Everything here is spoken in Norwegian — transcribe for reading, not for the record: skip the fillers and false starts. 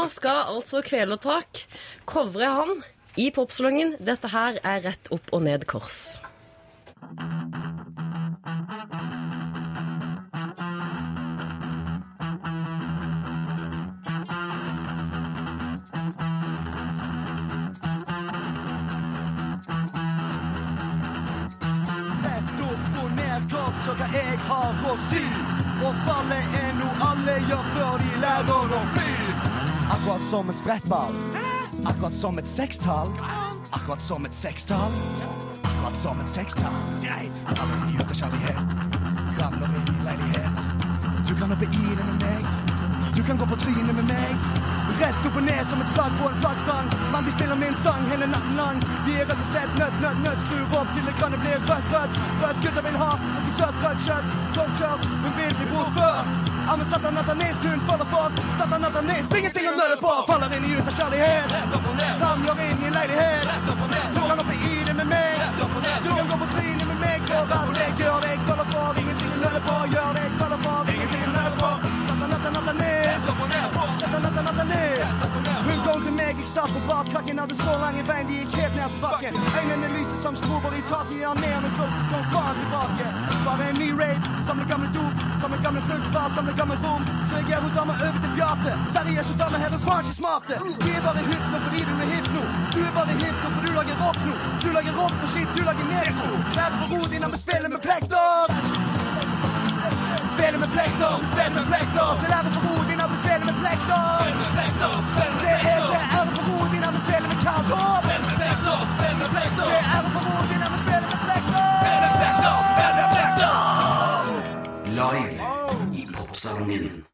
skal altså Kvelertak covre han i popsalongen. Dette her rett opp og ned kors. Så hva jeg har å si Og fallet noe alle gjør før de lærer å fly Akkurat som en sprettball Akkurat som et sekstall Akkurat som et sekstall Akkurat som et sekstall Ramler inn i utekjærlighet Ramler inn i leilighet Du kan hoppe i det med meg Du kan gå på trynet med meg Rett opp og ned som et flagg på en flaggstang Men de spiller min sang hele natten lang De rett og slett nødt Skrur opp til det kan det bli rødt Gutter vil ha noe søtt, rødt kjøtt Torkjørt, hun vil bli bortført Ja, men satanist, hun faller for Satanist, ingenting å nøle på Faller inn i ut av kjærlighet Ramler inn i leilighet Du kan hoppe i det med meg Du kan gå på trynet med meg For alt jeg gjør det, jeg faller for Ingenting å nøle på, gjør det, jeg faller for Ingenting å nøle på Satanist Hun går til meg, jeg satt på bakkrakken Hadde så lange bein, de gikk helt ned på bakken Øynene lyser som strober i taket Jeg har ned med følelses kom faen tilbake Bare en ny raid, samle gamle dop Samle gamle fruktfar, samle gamle rom Så jeg hun damer over til Bjarte Seriøs og damer her er faen ikke smarte De bare hypno fordi du hipp nå Du bare hypno for du lager rock nå Du lager rock på shit, du lager negro Lær på ro dine med spiller med plekter Spiller med plekter Til ære for ro dine med spiller med plekter Det til ære for ro dine med spiller med kardor Til ære for ro dine med spiller med plekter Live i popsalongen